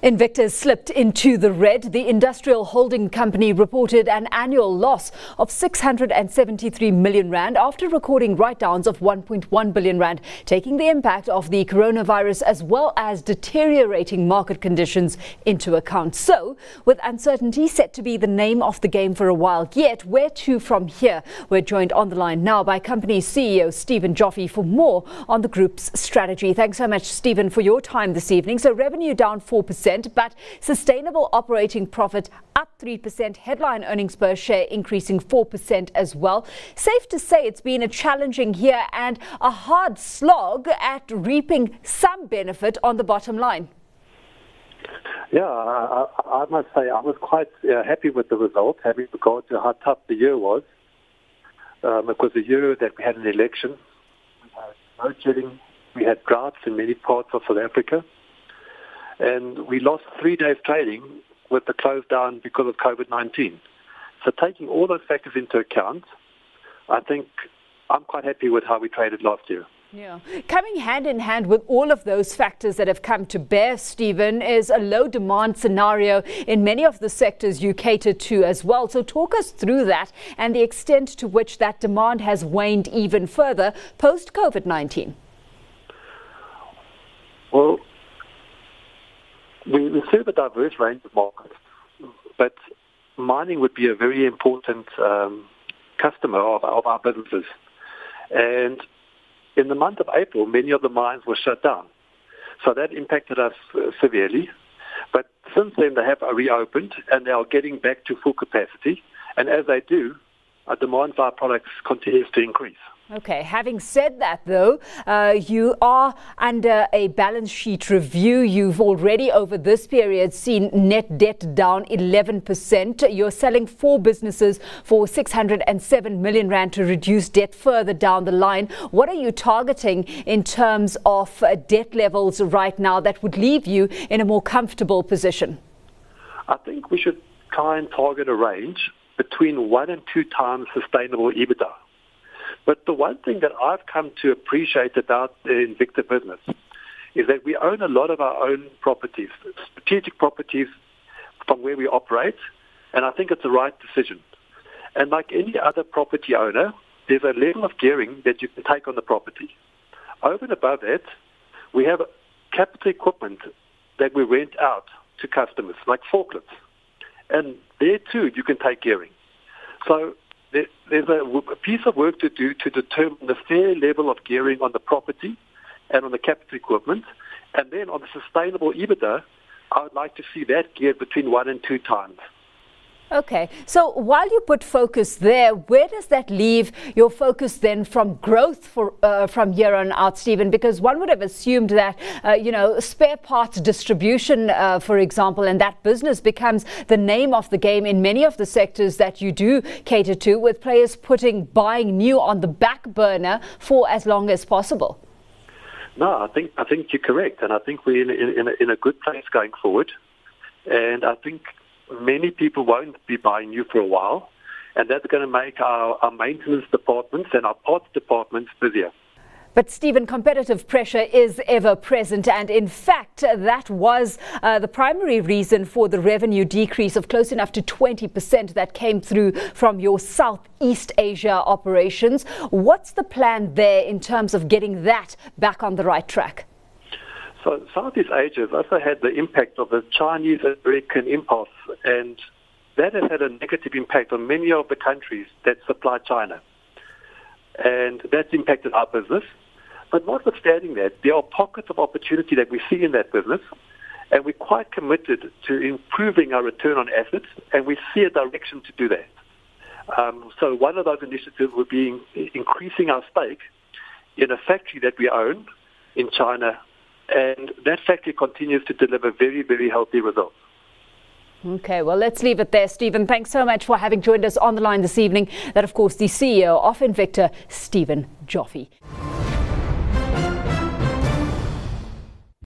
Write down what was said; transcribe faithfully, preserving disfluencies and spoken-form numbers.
Invicta slipped into the red. The industrial holding company reported an annual loss of six hundred seventy-three million rand after recording write-downs of one point one billion rand, taking the impact of the coronavirus as well as deteriorating market conditions into account. So, with uncertainty set to be the name of the game for a while yet, where to from here? We're joined on the line now by company C E O Stephen Joffe for more on the group's strategy. Thanks so much, Stephen, for your time this evening. So, revenue down four percent. But sustainable operating profit up three percent, headline earnings per share increasing four percent as well. Safe to say it's been a challenging year and a hard slog at reaping some benefit on the bottom line. Yeah, I, I must say I was quite uh, happy with the result, having regard to how tough the year was. Um, it was a year that we had an election, we had load shedding, we had droughts in many parts of South Africa. And we lost three days trading with the close down because of COVID nineteen. So taking all those factors into account, I think I'm quite happy with how we traded last year. Yeah. Coming hand in hand with all of those factors that have come to bear, Stephen, is a low demand scenario in many of the sectors you cater to as well. So talk us through that and the extent to which that demand has waned even further post COVID nineteen. Well, We, we serve a diverse range of markets, but mining would be a very important um, customer of, of our businesses. And in the month of April, many of the mines were shut down. So that impacted us uh, severely. But since then, they have reopened and they are getting back to full capacity. And as they do, our demand for our products continues to increase. Okay, having said that though, uh, you are under a balance sheet review. You've already over this period seen net debt down eleven percent. You're selling four businesses for six hundred seven million rand to reduce debt further down the line. What are you targeting in terms of uh, debt levels right now that would leave you in a more comfortable position? I think we should try and target a range between one and two times sustainable EBITDA. But the one thing that I've come to appreciate about the Invicta business is that we own a lot of our own properties, strategic properties from where we operate, and I think it's the right decision. And like any other property owner, there's a level of gearing that you can take on the property. Over and above that, we have capital equipment that we rent out to customers, like forklifts. And there too, you can take gearing. So there's a piece of work to do to determine the fair level of gearing on the property and on the capital equipment. And then on the sustainable EBITDA, I would like to see that geared between one and two times. Okay, so while you put focus there, where does that leave your focus then from growth for uh, from here on out, Stephen? Because one would have assumed that, uh, you know, spare parts distribution, uh, for example, and that business becomes the name of the game in many of the sectors that you do cater to, with players putting buying new on the back burner for as long as possible. No, I think I think you're correct, and I think we're in, in, in, a, in a good place going forward, and I think many people won't be buying new for a while, and that's going to make our, our maintenance departments and our parts departments busier. But Stephen, competitive pressure is ever present, and in fact that was uh, the primary reason for the revenue decrease of close enough to twenty percent that came through from your Southeast Asia operations. What's the plan there in terms of getting that back on the right track? So Southeast Asia has also had the impact of the Chinese American impulse, and that has had a negative impact on many of the countries that supply China. And that's impacted our business. But notwithstanding that, there are pockets of opportunity that we see in that business, and we're quite committed to improving our return on assets, and we see a direction to do that. Um, so one of those initiatives would be increasing our stake in a factory that we own in China, and that factory continues to deliver very, very healthy results. Okay, well, let's leave it there, Stephen. Thanks so much for having joined us on the line this evening. That, of course, the C E O of Invicta, Stephen Joffe.